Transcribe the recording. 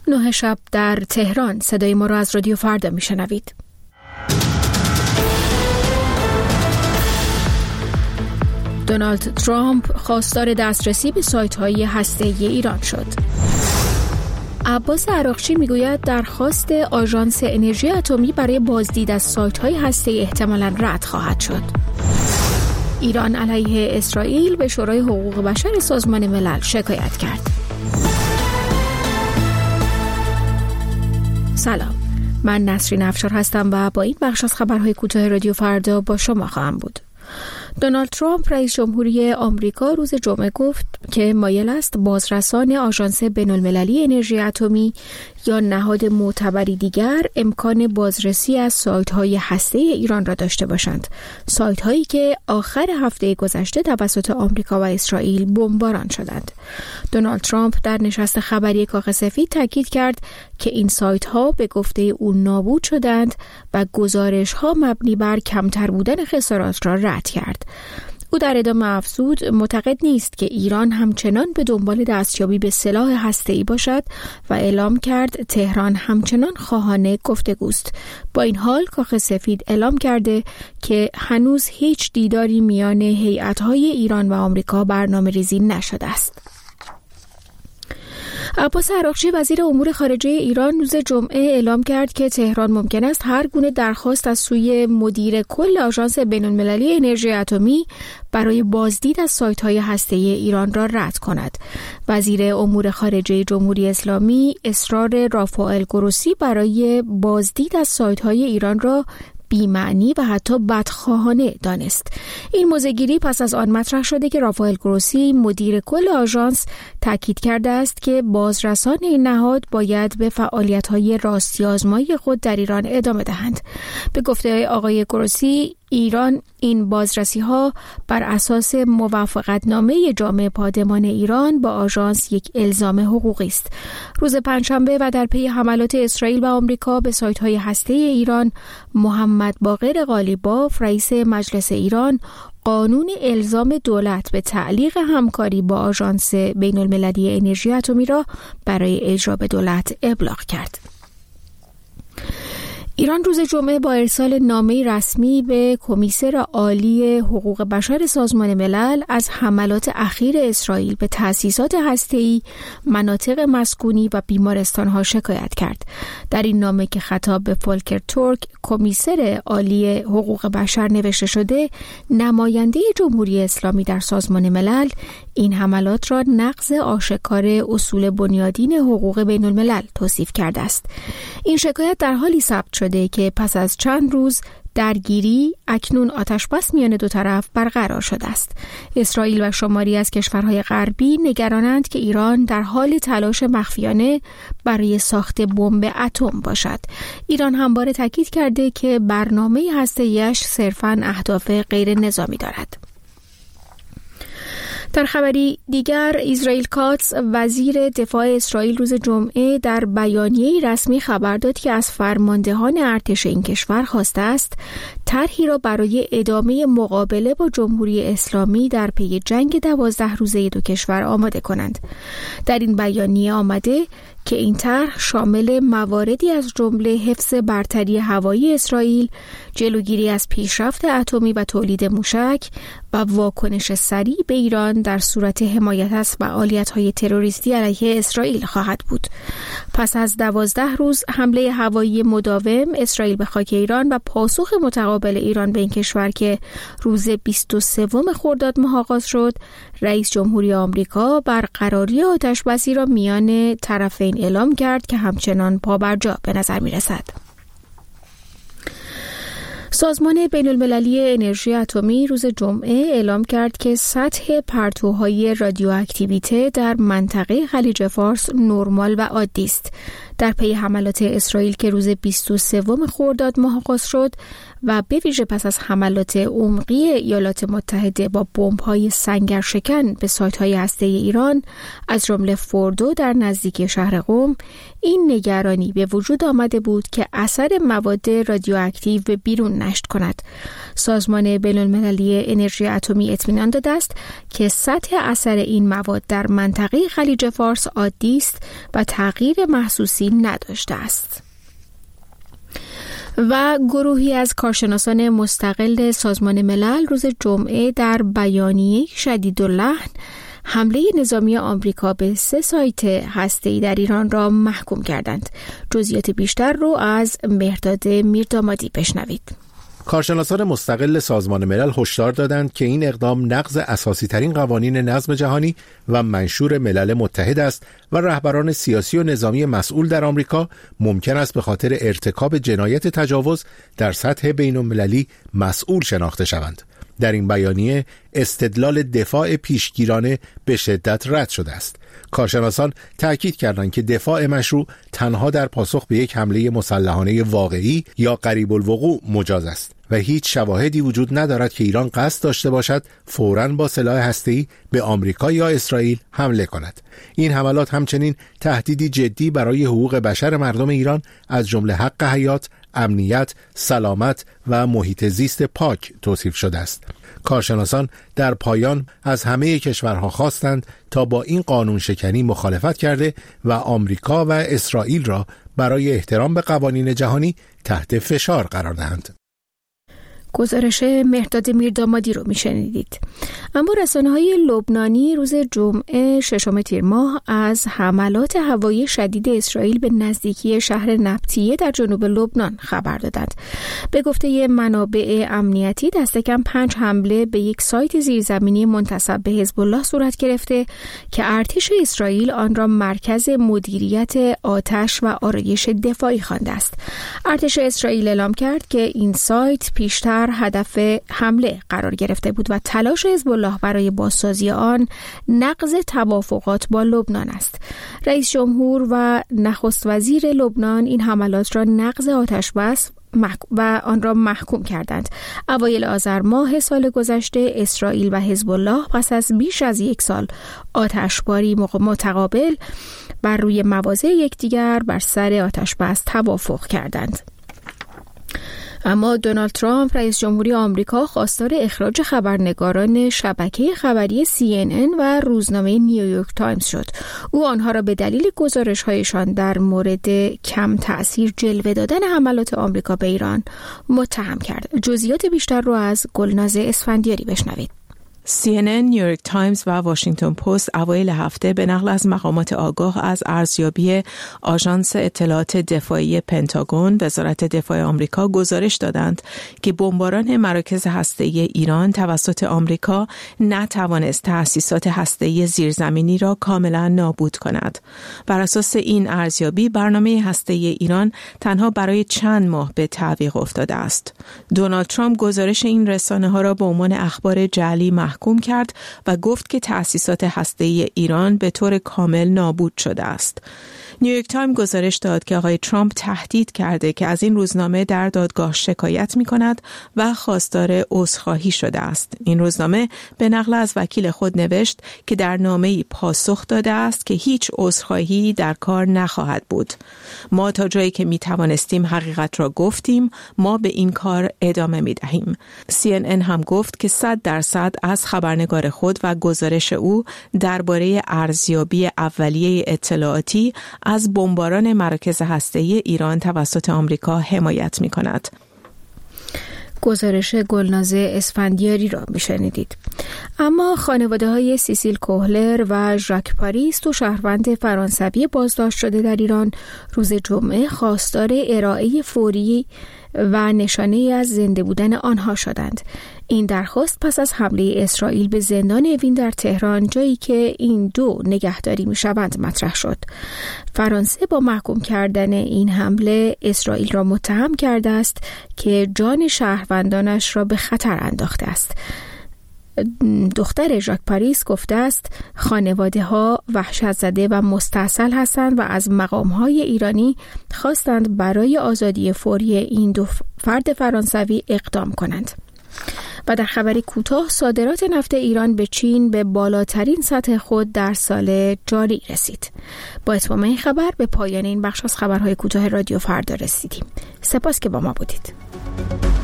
9 شب در تهران. صدای ما را از رادیو فردا میشنوید. دونالد ترامپ خواستار دسترسی به سایت‌های هسته‌ای ایران شد. عباس عراقچی میگوید درخواست آژانس انرژی اتمی برای بازدید از سایت‌های هسته‌ای احتمالاً رد خواهد شد. ایران علیه اسرائیل به شورای حقوق بشر سازمان ملل شکایت کرد. سلام، من نسرین افشار هستم و با این بخش از خبرهای کوتاه رادیو فردا با شما خواهم بود. دونالد ترامپ رئیس جمهوری آمریکا روز جمعه گفت که مایل است بازرسان آژانس بین‌المللی انرژی اتمی یا نهاد معتبری دیگر امکان بازرسی از سایت‌های هسته‌ای ایران را داشته باشند، سایت‌هایی که آخر هفته گذشته توسط آمریکا و اسرائیل بمباران شدند. دونالد ترامپ در نشست خبری کاخ سفید تاکید کرد که این سایت‌ها به گفته او نابود شدند و گزارش‌ها مبنی بر کمتر بودن خسارات را رد کرد. او در ادامه افزود معتقد نیست که ایران همچنان به دنبال دستیابی به سلاح هسته‌ای باشد و اعلام کرد تهران همچنان خواهان گفتگوست. با این حال کاخ سفید اعلام کرده که هنوز هیچ دیداری میان هیئت‌های ایران و آمریکا برنامه‌ریزی نشده است. عباس عراقچی وزیر امور خارجه ایران روز جمعه اعلام کرد که تهران ممکن است هر گونه درخواست از سوی مدیر کل آژانس بین‌المللی انرژی اتمی برای بازدید از سایت‌های هسته‌ای ایران را رد کند. وزیر امور خارجه جمهوری اسلامی اصرار رافائل گروسی برای بازدید از سایت‌های ایران را بی‌معنی و حتی بدخواهانه دانست. این موضع‌گیری پس از آن مطرح شده که رافائل گروسی مدیر کل آژانس تاکید کرده است که بازرسان این نهاد باید به فعالیت‌های راستی آزمایی خود در ایران ادامه دهند. به گفته آقای گروسی، ایران این بازرسی‌ها بر اساس موافقتنامه جامعه پادمان ایران با آژانس یک الزام حقوقی است. روز پنجشنبه و در پی حملات اسرائیل و آمریکا به سایت‌های هسته‌ای ایران، محمد باقر قالیباف رئیس مجلس ایران قانون الزام دولت به تعلیق همکاری با آژانس بین‌المللی انرژی اتمی را برای اجرا به دولت ابلاغ کرد. ایران روز جمعه با ارسال نامه‌ای رسمی به کمیسر عالی حقوق بشر سازمان ملل از حملات اخیر اسرائیل به تأسیسات هسته‌ای، مناطق مسکونی و بیمارستان‌ها شکایت کرد. در این نامه که خطاب به فولکر تورک، کمیسر عالی حقوق بشر نوشته شده، نماینده جمهوری اسلامی در سازمان ملل این حملات را نقض آشکار اصول بنیادین حقوق بین‌الملل توصیف کرده است. این شکایت در حالی ثبت شده که پس از چند روز درگیری اکنون آتشبس میان دو طرف برقرار شده است. اسرائیل و شماری از کشورهای غربی نگرانند که ایران در حال تلاش مخفیانه برای ساخت بمب اتم باشد. ایران همواره تاکید کرده که برنامه هسته‌ایش صرفاً اهداف غیر نظامی دارد. در خبری دیگر، اسرائیل کاتس وزیر دفاع اسرائیل روز جمعه در بیانیه‌ای رسمی خبر داد که از فرماندهان ارتش این کشور خواسته است طرحی را برای ادامه مقابله با جمهوری اسلامی در پی جنگ 12 روزه دو کشور آماده کنند. در این بیانیه آمده که این طرح شامل مواردی از جمله حفظ برتری هوایی اسرائیل، جلوگیری از پیشرفت اتمی و تولید موشک و واکنش سریع به ایران در صورت حمایت از فعالیت‌های تروریستی علیه اسرائیل خواهد بود. پس از 12 روز حمله هوایی مداوم اسرائیل به خاک ایران و پاسخ متقابل ایران به این کشور که روز 23 خرداد ماه آغاز شد، رئیس جمهوری آمریکا برقراری آتش‌بسی را میان طرفین اعلام کرد که همچنان پابرجا به نظر می‌رسد. سازمان بین‌المللی انرژی اتمی روز جمعه اعلام کرد که سطح پرتوهای رادیواکتیویته در منطقه خلیج فارس نرمال و عادی است. در پی حملات اسرائیل که روز 23 خرداد ماه آغاز شد و به ویژه پس از حملات عمقی ایالات متحده با بمب‌های سنگرشکن به سایت‌های هسته‌ای ایران از جمله فوردو در نزدیکی شهر قم، این نگرانی به وجود آمده بود که اثر مواد رادیواکتیو به بیرون نشت کند. سازمان بین‌المللی انرژی اتمی اطمینان داده است که سطح اثر این مواد در منطقه خلیج فارس عادی است و تغییر محسوسی نداشته است. و گروهی از کارشناسان مستقل سازمان ملل روز جمعه در بیانیه شدیداللحن حمله نظامی آمریکا به 3 سایت هسته‌ای در ایران را محکوم کردند. جزئیات بیشتر رو از مهرداد میردامادی بشنوید. کارشناسان مستقل سازمان ملل هشدار دادند که این اقدام نقض اساسی ترین قوانین نظم جهانی و منشور ملل متحد است و رهبران سیاسی و نظامی مسئول در آمریکا ممکن است به خاطر ارتکاب جنایت تجاوز در سطح بین‌المللی مسئول شناخته شوند. در این بیانیه استدلال دفاع پیشگیرانه به شدت رد شده است. کارشناسان تأکید کردند که دفاع مشروع تنها در پاسخ به یک حمله مسلحانه واقعی یا قریب الوقوع مجاز است و هیچ شواهدی وجود ندارد که ایران قصد داشته باشد فوراً با سلاح هسته‌ای به آمریکا یا اسرائیل حمله کند. این حملات همچنین تهدیدی جدی برای حقوق بشر مردم ایران از جمله حق حیات، امنیت، سلامت و محیط زیست پاک توصیف شده است. کارشناسان در پایان از همه کشورها خواستند تا با این قانون شکنی مخالفت کرده و آمریکا و اسرائیل را برای احترام به قوانین جهانی تحت فشار قرار دهند. گزارش مهرداد میردامادی رو میشنیدید. اما رسانه‌های لبنانی روز جمعه 6 تیر ماه از حملات هوایی شدید اسرائیل به نزدیکی شهر نبطیه در جنوب لبنان خبر دادند. به گفته منابع امنیتی دست کم 5 حمله به یک سایت زیرزمینی منتسب به حزب الله صورت گرفته که ارتش اسرائیل آن را مرکز مدیریت آتش و آرایش دفاعی خوانده است. ارتش اسرائیل اعلام کرد که این سایت پیشتر هدف حمله قرار گرفته بود و تلاش حزب الله برای بازسازی آن نقض توافقات با لبنان است. رئیس جمهور و نخست وزیر لبنان این حملات را نقض آتش بس و آن را محکوم کردند. اوایل آذر ماه سال گذشته اسرائیل و حزب الله پس از بیش از 1 سال آتشباری متقابل بر روی مواضع یکدیگر بر سر آتش بس توافق کردند. اما دونالد ترامپ رئیس جمهوری آمریکا خواستار اخراج خبرنگاران شبکه خبری CNN و روزنامه نیویورک تایمز شد. او آنها را به دلیل گزارش‌هایشان در مورد کم تأثیر جلوه دادن حملات آمریکا به ایران متهم کرد. جزئیات بیشتر رو از گلناز اسفندیاری بشنوید. CNN، نیویورک تایمز و واشنگتن پست اوایل هفته به نقل از مقامات آگاه از ارزیابی آژانس اطلاعات دفاعی پنتاگون وزارت دفاع آمریکا گزارش دادند که بمباران مراکز هسته‌ای ایران توسط آمریکا نتوانست تأسیسات هسته‌ای زیرزمینی را کاملا نابود کند. بر اساس این ارزیابی برنامه هسته‌ای ایران تنها برای چند ماه به تعویق افتاده است. دونالد ترامپ گزارش این رسانه‌ها را به عنوان اخبار جعلی محکوم کرد و گفت که تأسیسات هسته‌ای ایران به طور کامل نابود شده است. نیویورک تایمز گزارش داد که آقای ترامپ تهدید کرده که از این روزنامه در دادگاه شکایت می‌کند و خواستار عذرخواهی شده است. این روزنامه به نقل از وکیل خود نوشت که در نامه‌ای پاسخ داده است که هیچ عذرخواهی در کار نخواهد بود. ما تا جایی که می‌توانستیم حقیقت را گفتیم، ما به این کار ادامه می‌دهیم. CNN هم گفت که 100% از خبرنگار خود و گزارش او درباره ارزیابی اولیه اطلاعاتی از بمباران مراکز هسته‌ای ایران توسط آمریکا حمایت می‌کند. گزارش گلناز اسفندیاری را میشنیدید. اما خانواده‌های سیسیل کوهلر و ژاک پاریس، دو شهروند فرانسوی بازداشت شده در ایران، روز جمعه خواستار ارائه فوری و نشانه از زنده بودن آنها شدند. این درخواست پس از حمله اسرائیل به زندان اوین در تهران، جایی که این دو نگهداری می‌شوند، مطرح شد. فرانسه با محکوم کردن این حمله اسرائیل را متهم کرده است که جان شهروندانش را به خطر انداخته است. دختر ژاک پاریس گفته است خانواده ها وحشت زده و مستعسل هستند و از مقام های ایرانی خواستند برای آزادی فوری این دو فرد فرانسوی اقدام کنند. و در خبر کوتاه، صادرات نفت ایران به چین به بالاترین سطح خود در سال جاری رسید. با اتمام این خبر به پایان این بخش از خبرهای کوتاه رادیو فردا رسیدیم. سپاس که با ما بودید.